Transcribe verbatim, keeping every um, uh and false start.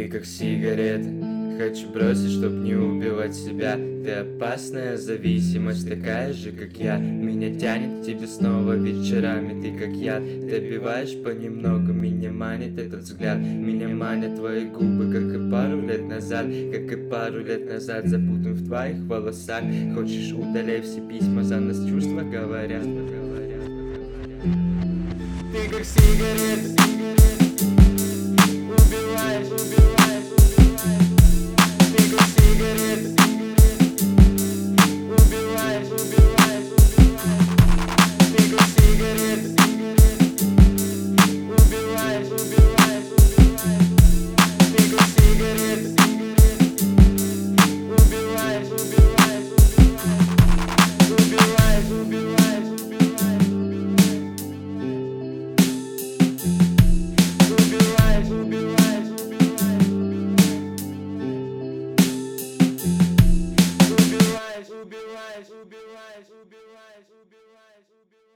Ты как сигарета, хочу бросить, чтоб не убивать себя. Ты опасная зависимость, такая же, как я. Меня тянет к тебе снова вечерами, ты как яд. Ты добиваешь понемногу, меня манит этот взгляд. Меня манят твои губы, как и пару лет назад. Как и пару лет назад, запутан в твоих волосах. Хочешь, удаляй все письма, за нас чувства говорят. Ты как сигарета, убиваешь, убиваешь, убиваешь. Ты как сигарета, убиваешь, убиваешь, убиваешь. Ты как сигарета, убиваешь, убиваешь, убиваешь. Ты как сигарета, убиваешь, убиваешь, убиваешь. Убиваешь, убиваешь, убиваешь, убиваешь. Убиваешь, убиваешь, убиваешь. Убиваешь, убиваешь, убиваешь, убиваешь, убиваешь, убиваешь.